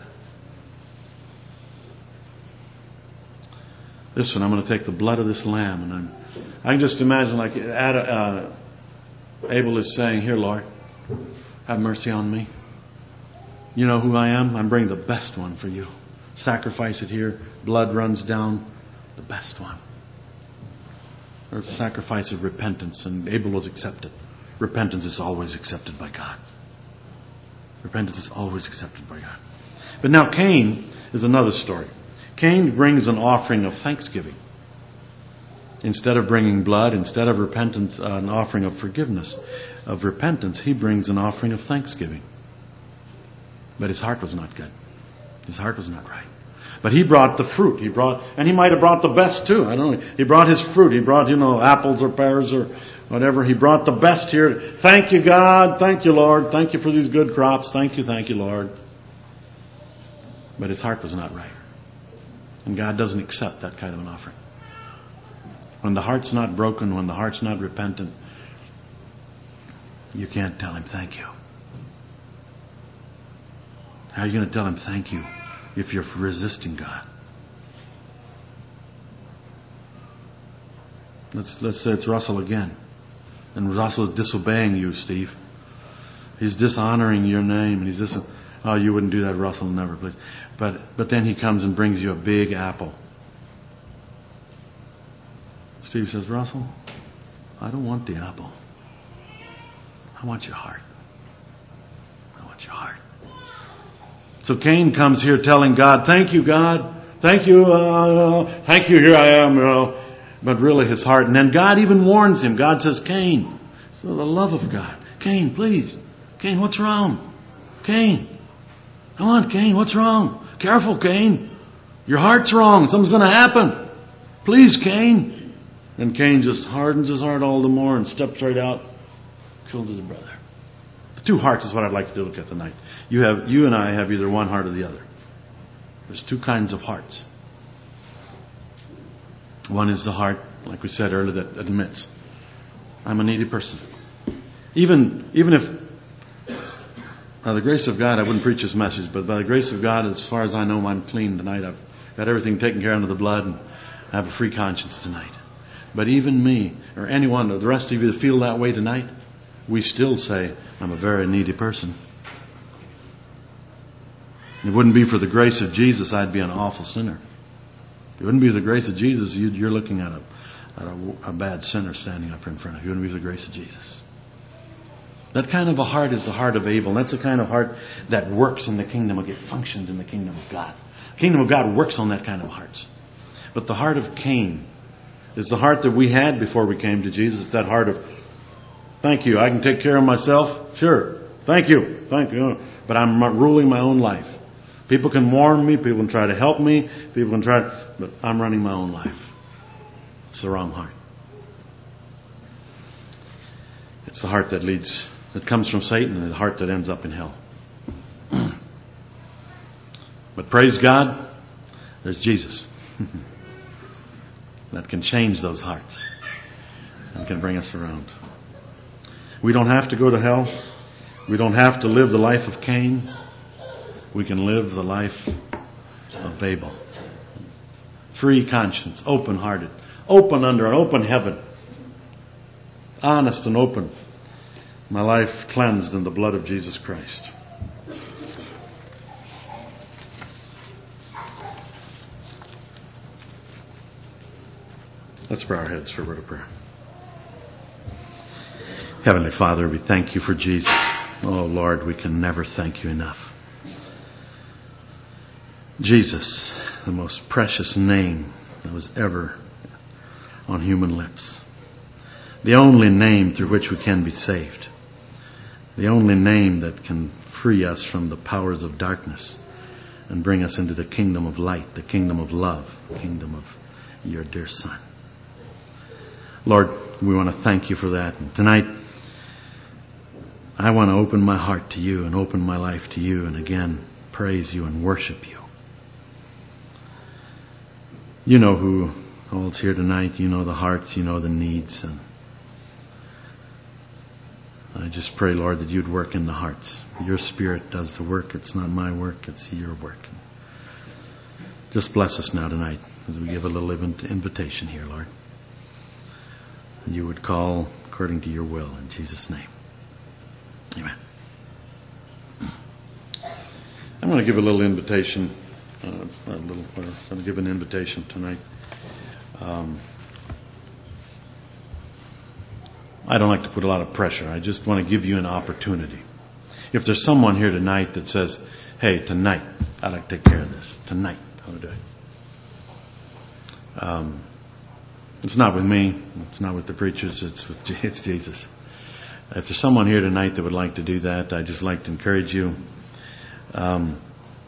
This one, I'm going to take the blood of this lamb. And I'm, I can just imagine like uh, Abel is saying, here, Lord, have mercy on me. You know who I am? I'm bringing the best one for you. Sacrifice it here. Blood runs down. The best one. There's a sacrifice of repentance, and Abel was accepted. Repentance is always accepted by God. Repentance is always accepted by God. But now Cain is another story. Cain brings an offering of thanksgiving. Instead of bringing blood, instead of repentance, uh, an offering of forgiveness, of repentance, he brings an offering of thanksgiving. But his heart was not good. His heart was not right. But he brought the fruit. He brought, and he might have brought the best too. I don't know. He brought his fruit. He brought, you know, apples or pears or whatever. He brought the best here. Thank you, God. Thank you, Lord. Thank you for these good crops. Thank you, thank you, Lord. But his heart was not right. And God doesn't accept that kind of an offering. When the heart's not broken, when the heart's not repentant, you can't tell him thank you. How are you going to tell him thank you if you're resisting God? Let's let's say it's Russell again. And Russell is disobeying you, Steve. He's dishonoring your name. And he's dis- oh, you wouldn't do that, Russell, never, please. But but then he comes and brings you a big apple. Steve says, Russell, I don't want the apple. I want your heart. I want your heart. So Cain comes here telling God, thank you, God. Thank you. Uh, thank you. Here I am. You know. But really his heart. And then God even warns him. God says, Cain. For the love of God. Cain, please. Cain, what's wrong? Cain. Come on, Cain, what's wrong? Careful, Cain. Your heart's wrong. Something's going to happen. Please, Cain. And Cain just hardens his heart all the more and steps right out. Killed his brother. The two hearts is what I'd like to look at tonight. You have, you and I have either one heart or the other. There's two kinds of hearts. One is the heart, like we said earlier, that admits, I'm a needy person. Even, even if, by the grace of God, I wouldn't preach this message, but by the grace of God, as far as I know, I'm clean tonight. I've got everything taken care of under the blood, and I have a free conscience tonight. But even me, or anyone, or the rest of you that feel that way tonight, we still say, I'm a very needy person. If it wouldn't be for the grace of Jesus, I'd be an awful sinner. If it wouldn't be for the grace of Jesus, you're looking at a, at a, a bad sinner standing up in front of you. It wouldn't be for the grace of Jesus. That kind of a heart is the heart of Abel. That's the kind of heart that works in the kingdom of God, functions in the kingdom of God. The kingdom of God works on that kind of hearts. But the heart of Cain is the heart that we had before we came to Jesus. It's that heart of, thank you, I can take care of myself. Sure. Thank you. Thank you. But I'm ruling my own life. People can warn me. People can try to help me. People can try to, but I'm running my own life. It's the wrong heart. It's the heart that leads, that comes from Satan, and the heart that ends up in hell. But praise God, there's Jesus. That can change those hearts and can bring us around. We don't have to go to hell. We don't have to live the life of Cain. We can live the life of Abel. Free conscience, open-hearted, open under an open heaven, honest and open. My life cleansed in the blood of Jesus Christ. Let's bow our heads for a word of prayer. Heavenly Father, we thank you for Jesus. Oh Lord, we can never thank you enough. Jesus, the most precious name that was ever on human lips. The only name through which we can be saved. The only name that can free us from the powers of darkness and bring us into the kingdom of light, the kingdom of love, the kingdom of your dear Son. Lord, we want to thank you for that. And tonight, I want to open my heart to you and open my life to you and again praise you and worship you. You know who all's here tonight. You know the hearts. You know the needs. And I just pray, Lord, that you'd work in the hearts. Your Spirit does the work. It's not my work. It's your work. Just bless us now tonight as we give a little invitation here, Lord. And you would call according to your will in Jesus' name. Amen. I'm going to give a little invitation. Uh, a little, uh, I'm going to give an invitation tonight. Um, I don't like to put a lot of pressure. I just want to give you an opportunity. If there's someone here tonight that says, hey, tonight, I'd like to take care of this. Tonight, I'll do it. Um, it's not with me. It's not with the preachers. It's with it's Jesus. If there's someone here tonight that would like to do that, I'd just like to encourage you. Um,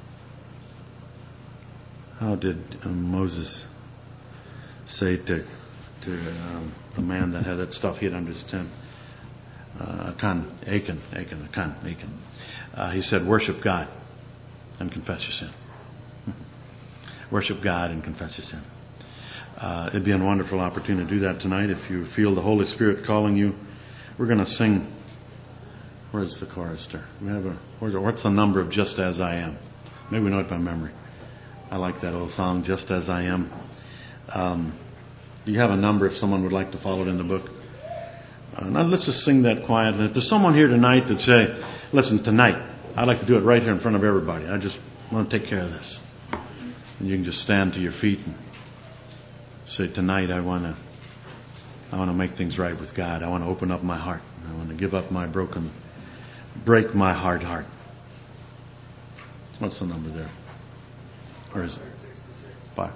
how did um, Moses say to to um, the man that had that stuff hid under his tent? Uh, Achan, Achan, Achan, Achan, Achan. Uh, he said, worship God and confess your sin. Worship God and confess your sin. Uh, it'd be a wonderful opportunity to do that tonight if you feel the Holy Spirit calling you. We're going to sing. Where's the chorister? We have a. Where's, what's the number of Just As I Am? Maybe we know it by memory. I like that old song, Just As I Am. Um, do you have a number if someone would like to follow it in the book? Uh, now let's just sing that quietly. If there's someone here tonight that say, listen, tonight, I'd like to do it right here in front of everybody. I just want to take care of this. And you can just stand to your feet and say, tonight I want to I want to make things right with God. I want to open up my heart. I want to give up my broken, break my hard heart. What's the number there? Or is it? Five.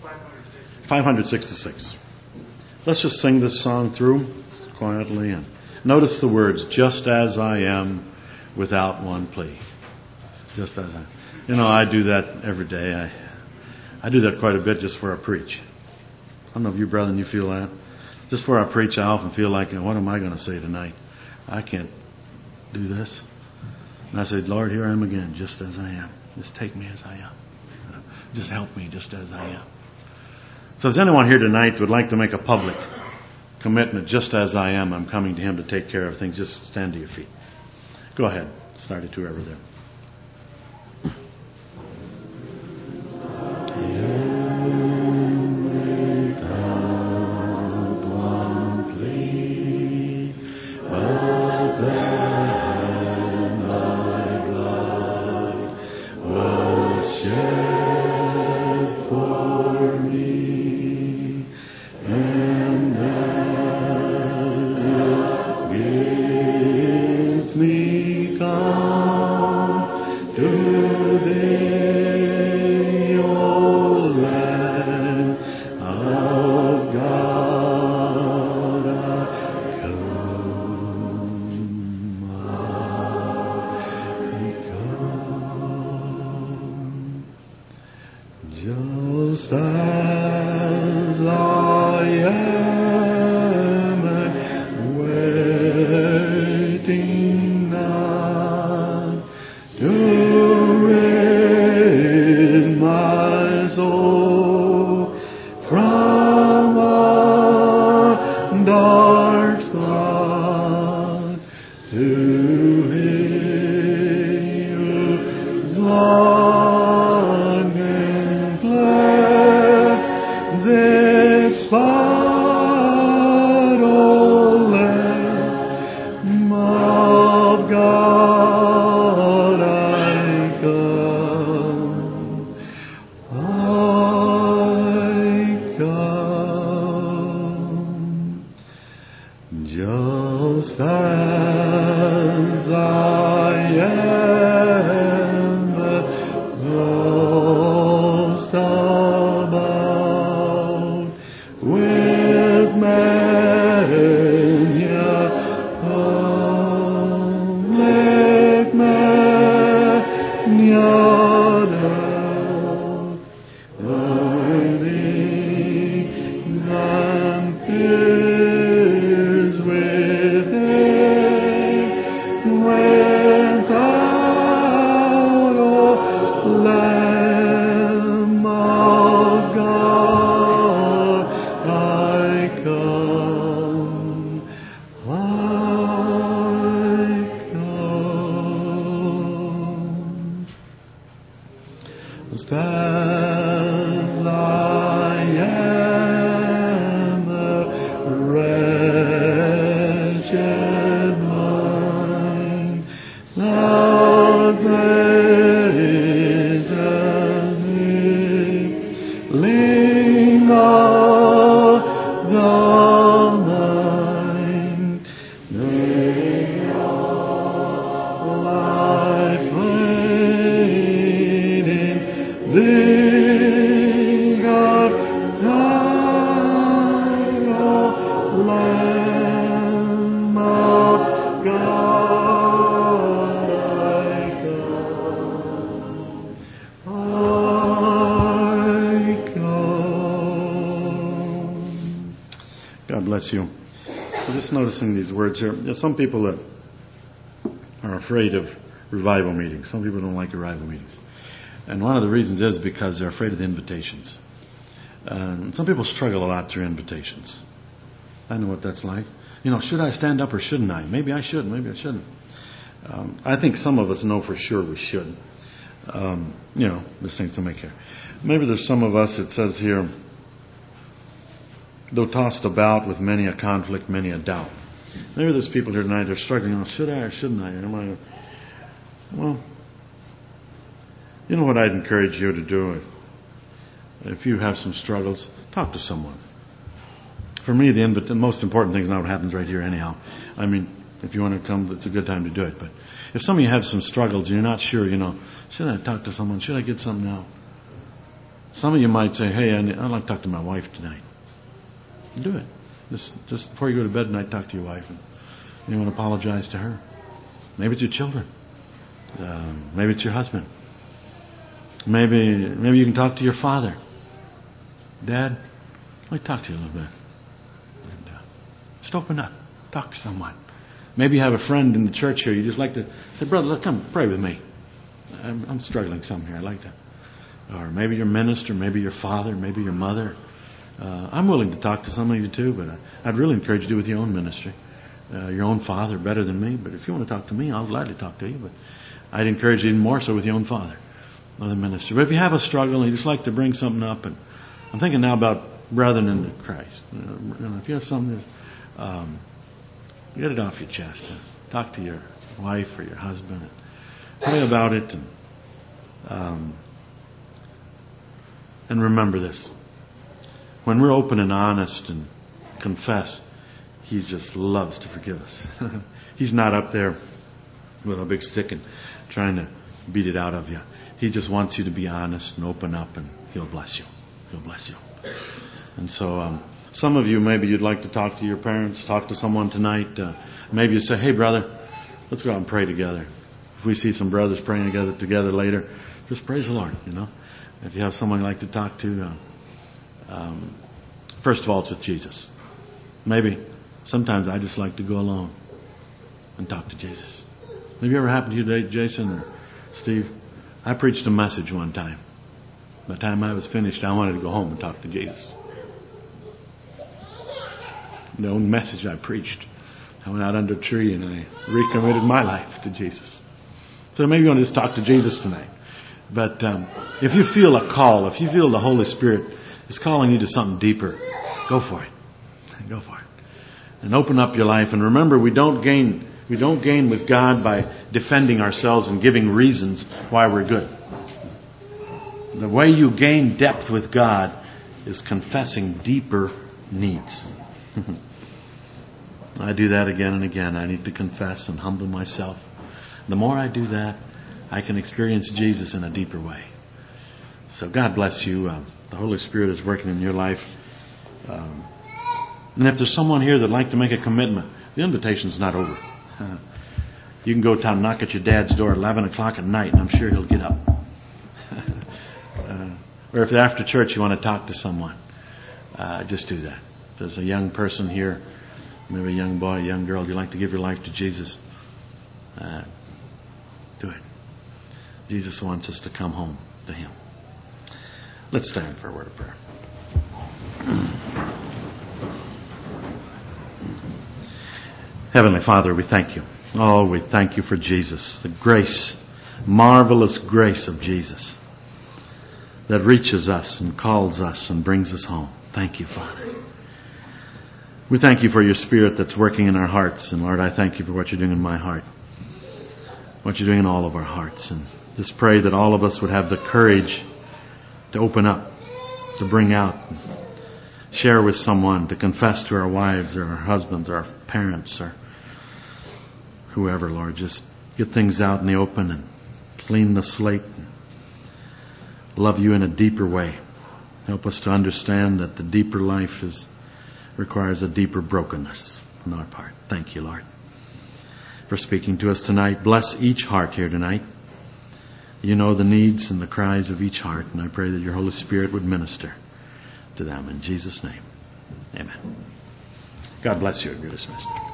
five hundred sixty-six. Let's just sing this song through quietly and Notice the words, just as I am, without one plea. Just as I am. You know, I do that every day. I, I do that quite a bit just before I preach. I don't know if you, brethren, you feel that. Just before I preach, I often feel like, what am I going to say tonight? I can't do this. And I said, Lord, here I am again, just as I am. Just take me as I am. Just help me just as I am. So if anyone here tonight would like to make a public commitment, just as I am, I'm coming to Him to take care of things, just stand to your feet. Go ahead. Start it whoever there. You. I'm just noticing these words here. There's some people that are afraid of revival meetings. Some people don't like revival meetings. And one of the reasons is because they're afraid of the invitations. Um, some people struggle a lot through invitations. I know what that's like. You know, should I stand up or shouldn't I? Maybe I should, maybe I shouldn't. Um, I think some of us know for sure we should. Um, you know, there's things to make here. Maybe there's some of us, it says here, though tossed about with many a conflict, many a doubt. Maybe there's people here tonight that are struggling. Oh, should I or shouldn't I? Am I? Well, you know what I'd encourage you to do? If you have some struggles, talk to someone. For me, the, invit- the most important thing is not what happens right here anyhow. I mean, if you want to come, it's a good time to do it. But if some of you have some struggles and you're not sure, you know, should I talk to someone? Should I get something now? Some of you might say, hey, I'd like to talk to my wife tonight. Do it. Just just before you go to bed tonight, talk to your wife and You want to apologize to her. Maybe it's your children. Uh, maybe it's your husband. Maybe maybe you can talk to your father. Dad, let me talk to you a little bit. And, uh, just open up. Talk to someone. Maybe you have a friend in the church here. You just like to say, brother, look, come pray with me. I'm, I'm struggling some here. I'd like to. Or maybe your minister, maybe your father, maybe your mother. Uh, I'm willing to talk to some of you too, but I, I'd really encourage you to do with your own ministry. Uh, your own father, better than me. But if you want to talk to me, I'll gladly talk to you. But I'd encourage you even more so with your own father or the minister. But if you have a struggle and you just like to bring something up, and I'm thinking now about brethren in Christ. You know, if you have something, um, get it off your chest. Talk to your wife or your husband. And pray about it. And, um, and remember this. When we're open and honest and confess, He just loves to forgive us. He's not up there with a big stick and trying to beat it out of you. He just wants you to be honest and open up, and He'll bless you. He'll bless you. And so um, some of you, maybe you'd like to talk to your parents, talk to someone tonight. Uh, maybe you say, hey, brother, let's go out and pray together. If we see some brothers praying together together later, just praise the Lord, you know. If you have someone you'd like to talk to, uh, um, first of all, it's with Jesus. Maybe sometimes I just like to go alone and talk to Jesus. Have you ever happened to you today, Jason or Steve? I preached a message one time. By the time I was finished, I wanted to go home and talk to Jesus. The only message I preached. I went out under a tree and I recommitted my life to Jesus. So maybe you want to just talk to Jesus tonight. But um, if you feel a call, if you feel the Holy Spirit is calling you to something deeper, go for it. Go for it. And open up your life. And remember, we don't gain we don't gain with God by defending ourselves and giving reasons why we're good. The way you gain depth with God is confessing deeper needs. I do that again and again. I need to confess and humble myself. The more I do that, I can experience Jesus in a deeper way. So God bless you. Uh, the Holy Spirit is working in your life. Um, and if there's someone here that'd like to make a commitment, the invitation's not over. Uh, you can go down and knock at your dad's door at eleven o'clock at night, and I'm sure he'll get up. uh, or if after church you want to talk to someone, uh, just do that. If there's a young person here, maybe a young boy, a young girl, you'd like to give your life to Jesus, uh, do it. Jesus wants us to come home to Him. Let's stand for a word of prayer. Heavenly Father, we thank You. Oh, we thank You for Jesus, the grace, marvelous grace of Jesus that reaches us and calls us and brings us home. Thank You, Father. We thank You for Your Spirit that's working in our hearts. And Lord, I thank You for what You're doing in my heart, what You're doing in all of our hearts. And just pray that all of us would have the courage to open up, to bring out, share with someone, to confess to our wives or our husbands or our parents or whoever, Lord. Just get things out in the open and clean the slate and love You in a deeper way. Help us to understand that the deeper life is requires a deeper brokenness on our part. Thank You, Lord, for speaking to us tonight. Bless each heart here tonight. You know the needs and the cries of each heart, and I pray that Your Holy Spirit would minister to them. In Jesus' name, amen. God bless you. You're dismissed.